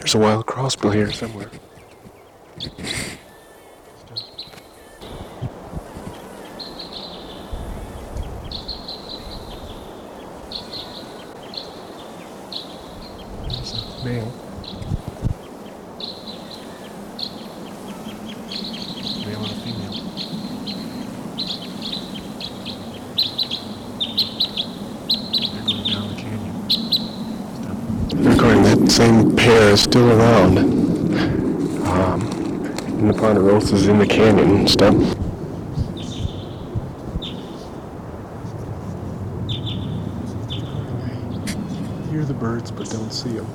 There's a wild crossbill here somewhere. There's a male. Male and a female. They're going down the canyon. They're recording that same pair is still around. And the Ponderosa's in the canyon and stuff. Hear the birds but don't see them.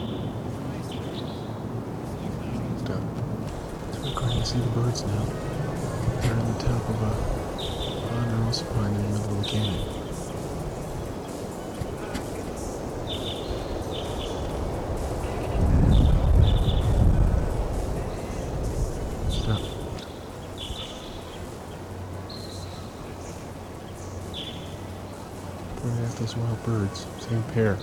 Stuff. So we're going to see the birds now. They're on the top of a Ponderosa pine in the middle of the canyon. Stuff. Pointing at those wild birds. Same pair.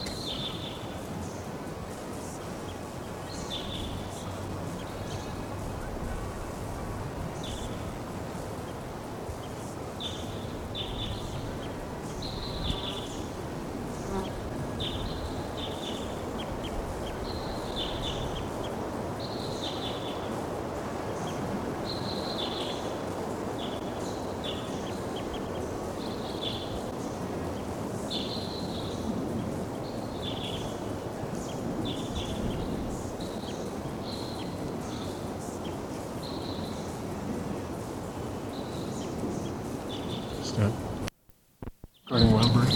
Step. Guarding wild birds.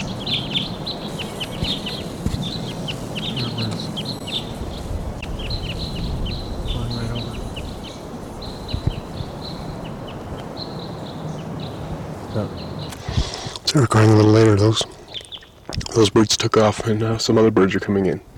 Wild birds. Flying right over. Step. So recording a little later, those birds took off and some other birds are coming in.